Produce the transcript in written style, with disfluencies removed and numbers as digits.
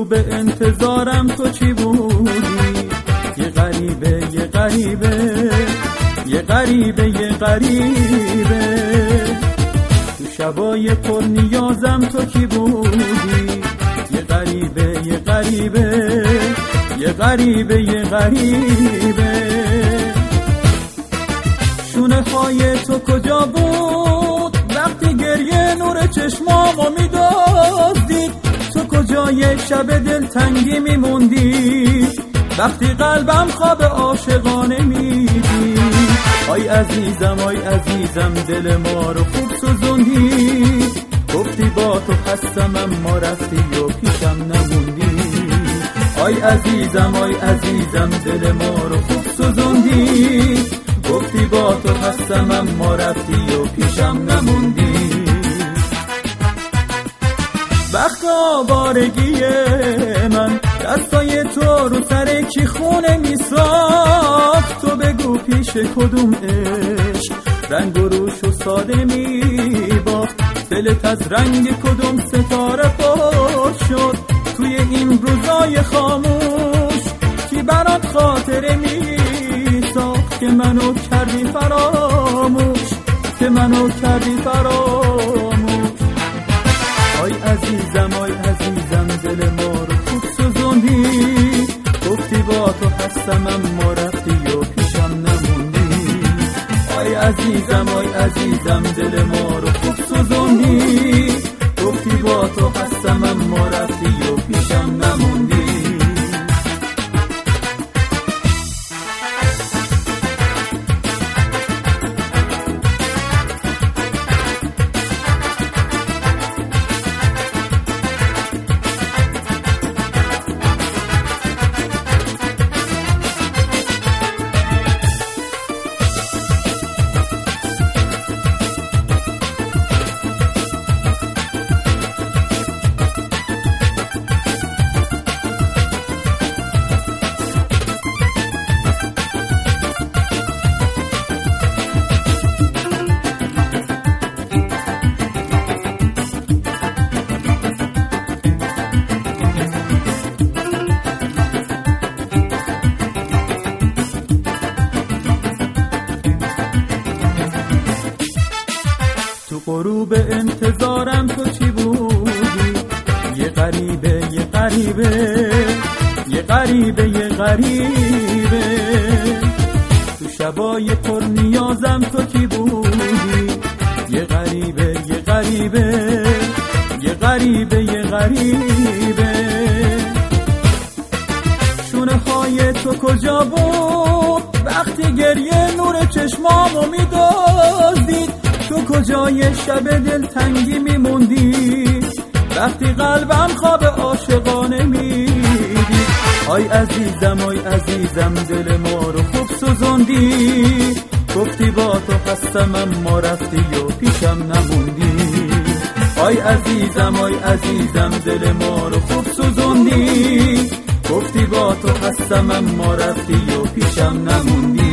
غروب انتظارم تو چی بودی؟ یه غریبه یه غریبه یه غریبه یه غریبه، تو شبای پر نیازم تو کی بودی؟ یه غریبه یه غریبه یه غریبه یه غریبه. شونه های تو کجا بود وقتی گریه نور چشمامو میدزدید؟ تو کجای شب دلتنگی میموندی وقتی قلبم خواب عاشقانه میدی؟ آی عزیزم آی عزیزم دل ما رو خوب سوزوندی، گفتی با تو هستم اما رفتی و پیشم نموندی. آی عزیزم آی عزیزم دل ما رو خوب سوزوندی، گفتی با تو هستم اما رفتی و پیشم نموندی. وقت آوارگی من دستای تو رو سر کی خونه میساخت؟ تو بگو پیش کدوم عشق رنگ و روش و ساده میباخت؟ دلت از رنگ کدوم ستاره پر شد توی این روزای خاموش؟ کی برات خاطره میساخت که منو کردی فراموش، که منو کردی فراموش؟ آی عزیزم آی عزیزم دل ما رو خوب سوزوندی، گفتی با تو هستم اما رفتی و پیشم نموندی. آی عزیزم آی عزیزم دل ما رو خوب سوزوندی، گفتی با تو هستم اما رفتی و پیشم نموندی. تو غروب انتظارم تو چی بودی؟ یه غریبه یه غریبه یه غریبه یه غریبه، تو شبای پر نیازم تو کی بودی؟ یه غریبه یه غریبه یه غریبه یه غریبه. شونه های تو کجا بود وقتی گریه نور چشمامو میدزدید؟ تو کجای شب دلتنگی میموندی وقتی قلبم خواب عاشقانه میدی؟ آی عزیزم آی عزیزم دل ما رو خوب سوزوندی، گفتی با تو هستم اما رفتی و پیشم نموندی. آی عزیزم آی عزیزم دل ما رو خوب سوزوندی، گفتی با تو هستم اما رفتی و پیشم نموندی.